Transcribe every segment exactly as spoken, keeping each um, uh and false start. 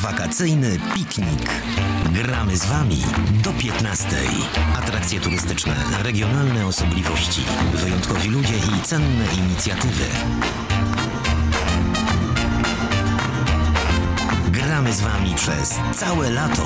Wakacyjny piknik. Gramy z Wami do piętnastej. Atrakcje turystyczne, regionalne osobliwości, wyjątkowi ludzie i cenne inicjatywy. Gramy z Wami przez całe lato.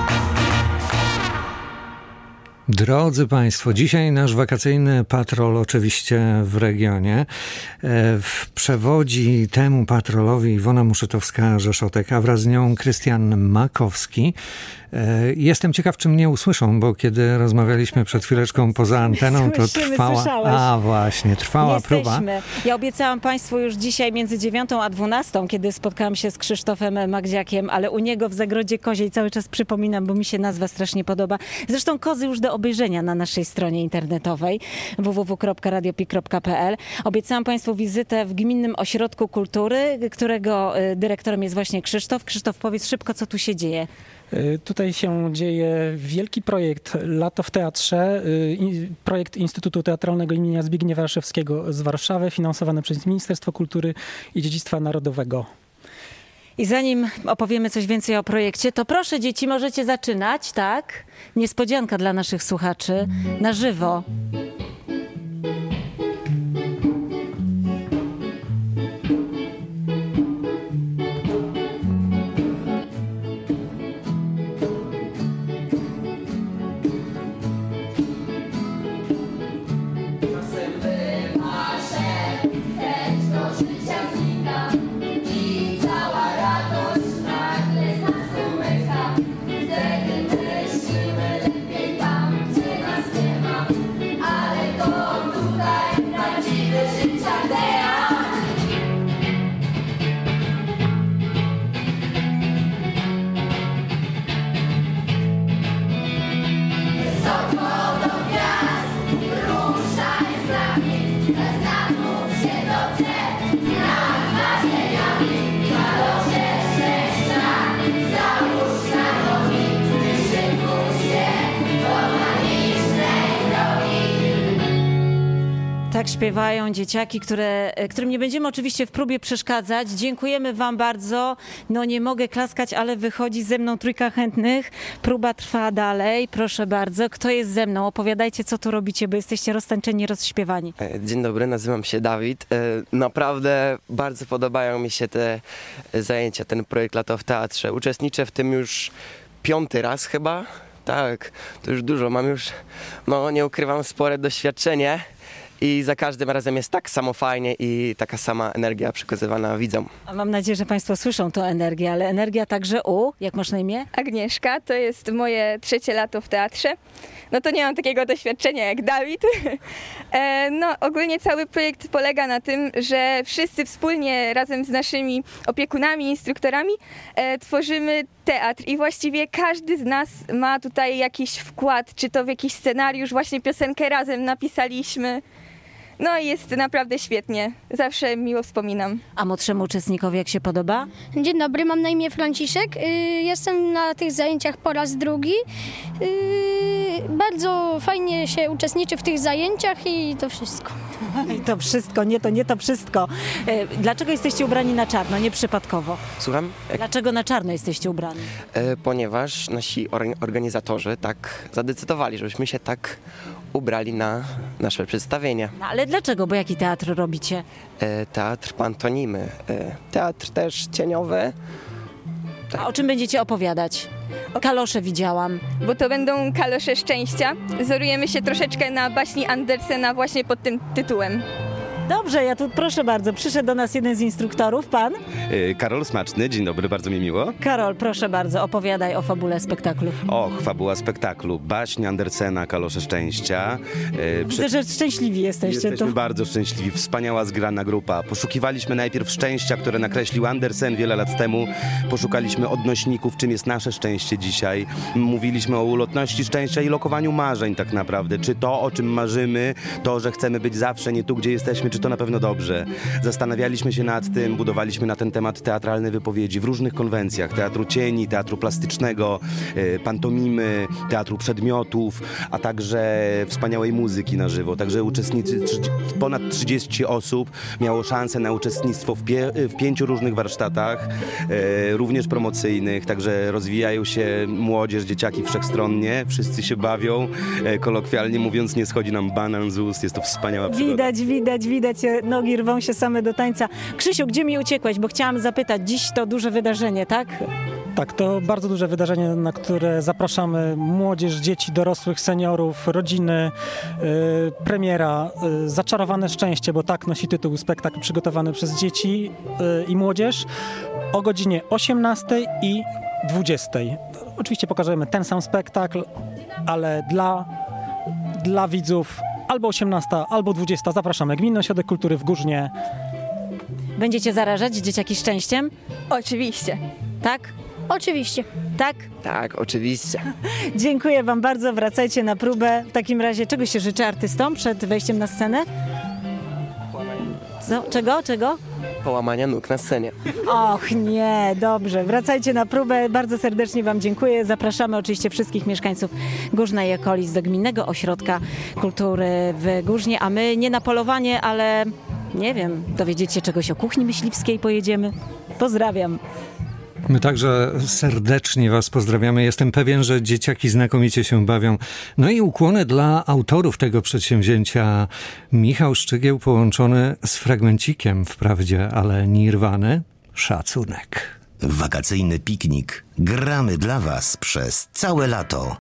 Drodzy Państwo, dzisiaj nasz wakacyjny patrol oczywiście w regionie. W przewodzi temu patrolowi Iwona Muszytowska-Rzeszotek, a wraz z nią Krystian Makowski. Jestem ciekaw, czy mnie usłyszą, bo kiedy rozmawialiśmy przed chwileczką poza anteną, to Słyszymy, trwała... słyszałeś. A właśnie, trwała Jesteśmy. próba. Ja obiecałam Państwu już dzisiaj między dziewiątą a dwunastą, kiedy spotkałam się z Krzysztofem Magdziakiem, ale u niego w Zagrodzie Koziej cały czas przypominam, bo mi się nazwa strasznie podoba. Zresztą kozy już do obejrzenia na naszej stronie internetowej w w w kropka radiopik kropka p l. Obiecałam Państwu wizytę w Gminnym Ośrodku Kultury, którego dyrektorem jest właśnie Krzysztof. Krzysztof, powiedz szybko, co tu się dzieje. Tutaj się dzieje wielki projekt Lato w Teatrze, projekt Instytutu Teatralnego imienia Zbigniewa Raszewskiego z Warszawy, finansowany przez Ministerstwo Kultury i Dziedzictwa Narodowego. I zanim opowiemy coś więcej o projekcie, to proszę dzieci, możecie zaczynać, tak? Niespodzianka dla naszych słuchaczy, na żywo. Tak śpiewają dzieciaki, które, którym nie będziemy oczywiście w próbie przeszkadzać. Dziękujemy Wam bardzo. No nie mogę klaskać, ale wychodzi ze mną trójka chętnych. Próba trwa dalej. Proszę bardzo. Kto jest ze mną? Opowiadajcie, co tu robicie, bo jesteście roztańczeni, rozśpiewani. Dzień dobry, nazywam się Dawid. Naprawdę bardzo podobają mi się te zajęcia, ten projekt Lato w Teatrze. Uczestniczę w tym już piąty raz chyba. Tak, to już dużo. Mam już, no nie ukrywam, spore doświadczenie. I za każdym razem jest tak samo fajnie i taka sama energia przekazywana widzom. A mam nadzieję, że Państwo słyszą tę energię, ale energia także u, jak masz na imię? Agnieszka, to jest moje trzecie lato w teatrze. No to nie mam takiego doświadczenia jak Dawid. E, no ogólnie cały projekt polega na tym, że wszyscy wspólnie razem z naszymi opiekunami, instruktorami e, tworzymy teatr i właściwie każdy z nas ma tutaj jakiś wkład, czy to w jakiś scenariusz, właśnie piosenkę razem napisaliśmy. No i jest naprawdę świetnie. Zawsze miło wspominam. A młodszemu uczestnikowi jak się podoba? Dzień dobry, mam na imię Franciszek. Jestem na tych zajęciach po raz drugi. Bardzo fajnie się uczestniczy w tych zajęciach i to wszystko. I to wszystko, nie to, nie to wszystko. Dlaczego jesteście ubrani na czarno, nie przypadkowo? Słucham? Jak... Dlaczego na czarno jesteście ubrani? E, ponieważ nasi or- organizatorzy tak zadecydowali, żebyśmy się tak ubrali na nasze przedstawienie. No, ale dlaczego? Bo jaki teatr robicie? E, teatr pantonimy. E, teatr też cieniowy. Tak. A o czym będziecie opowiadać? Kalosze widziałam. Bo to będą kalosze szczęścia. Wzorujemy się troszeczkę na baśni Andersena właśnie pod tym tytułem. Dobrze, ja tu proszę bardzo, przyszedł do nas jeden z instruktorów, pan? Karol Smaczny, dzień dobry, bardzo mi miło. Karol, proszę bardzo, opowiadaj o fabule spektaklu. Och, fabuła spektaklu, baśń Andersena, Kalosze Szczęścia. Widzę, że szczęśliwi jesteście. Jesteśmy to... bardzo szczęśliwi, wspaniała zgrana grupa. Poszukiwaliśmy najpierw szczęścia, które nakreślił Andersen wiele lat temu. Poszukaliśmy odnośników, czym jest nasze szczęście dzisiaj. Mówiliśmy o ulotności szczęścia i lokowaniu marzeń tak naprawdę. Czy to, o czym marzymy, to, że chcemy być zawsze nie tu, gdzie jesteśmy, czy to na pewno dobrze. Zastanawialiśmy się nad tym, budowaliśmy na ten temat teatralne wypowiedzi w różnych konwencjach. Teatru cieni, teatru plastycznego, pantomimy, teatru przedmiotów, a także wspaniałej muzyki na żywo. Także uczestnicy, ponad trzydzieści osób miało szansę na uczestnictwo w, pie, w pięciu różnych warsztatach, również promocyjnych. Także rozwijają się młodzież, dzieciaki wszechstronnie, wszyscy się bawią. Kolokwialnie mówiąc, nie schodzi nam banan z ust, jest to wspaniała przygoda. Widać, widać, widać, nogi rwą się same do tańca. Krzysiu, gdzie mi uciekłeś? Bo chciałam zapytać, dziś to duże wydarzenie, tak? Tak, to bardzo duże wydarzenie, na które zapraszamy młodzież, dzieci, dorosłych, seniorów, rodziny. Yy, premiera yy, Zaczarowane szczęście, bo tak nosi tytuł, spektakl przygotowany przez dzieci yy, i młodzież o godzinie osiemnastej i dwudziestej. Oczywiście pokażemy ten sam spektakl, ale dla, dla widzów albo osiemnasta, albo dwudziesta zapraszamy. Gminny Ośrodek Kultury w Górznie. Będziecie zarażać dzieciaki szczęściem? Oczywiście. Tak? Oczywiście. Tak? Tak, oczywiście. Dziękuję wam bardzo, wracajcie na próbę. W takim razie czego się życzy artystom przed wejściem na scenę? Co? Czego? Czego? Połamania nóg na scenie. Och nie, dobrze. Wracajcie na próbę. Bardzo serdecznie wam dziękuję. Zapraszamy oczywiście wszystkich mieszkańców Górzna i okolic do Gminnego Ośrodka Kultury w Górznie, a my nie na polowanie, ale nie wiem, dowiedzieć się czegoś o kuchni myśliwskiej pojedziemy. Pozdrawiam. My także serdecznie was pozdrawiamy. Jestem pewien, że dzieciaki znakomicie się bawią. No i ukłony dla autorów tego przedsięwzięcia. Michał Szczygieł połączony z fragmencikiem wprawdzie, ale Nirwany. Szacunek. Wakacyjny piknik. Gramy dla was przez całe lato.